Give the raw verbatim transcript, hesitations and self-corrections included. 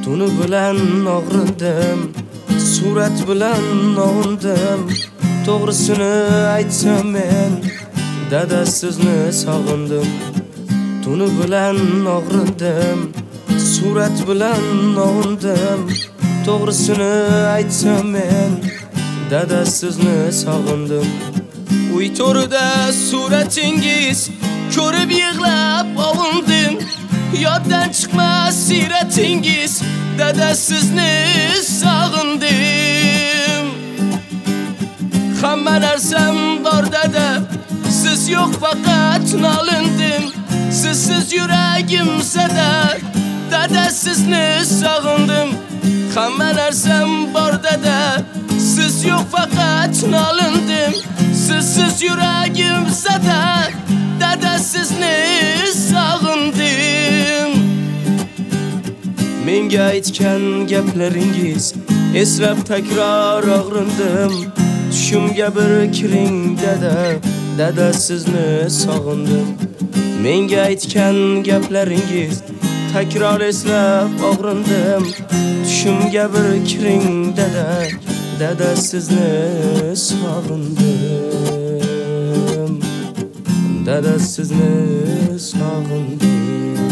Tuni bilan og'rindim, surat bilan ovundim. To'g'risini aytsam men dada sizni sog'indim. Tuni bilan og'rindim, surat bilan ovundim. To'g'risini aytsam men dada sizni sog'indim. Uy to'rida suratingiz ko'rib yig'lab ovundim. Yoddan chiqmas siratingiz, dada sizni sog'indim. Hamma narsam bor dada, siz yo'q faqat nolindim. Sizsiz yuragim sada, dada sizni sog'indim. Hamma narsam bor dada, siz yo'q faqat nolindim. Sizsiz yuragim sada, dada sizni sog'indim. Menga aytgan gaplaringiz eslab takror og'rindim. Tushimga bir kiring dada, dada sizni sog'indim. Menga aytgan gaplaringiz takror eslab og'rindim. Tushimga bir kiring dada, dada sizni sog'indim. Dada sizni sog'indim.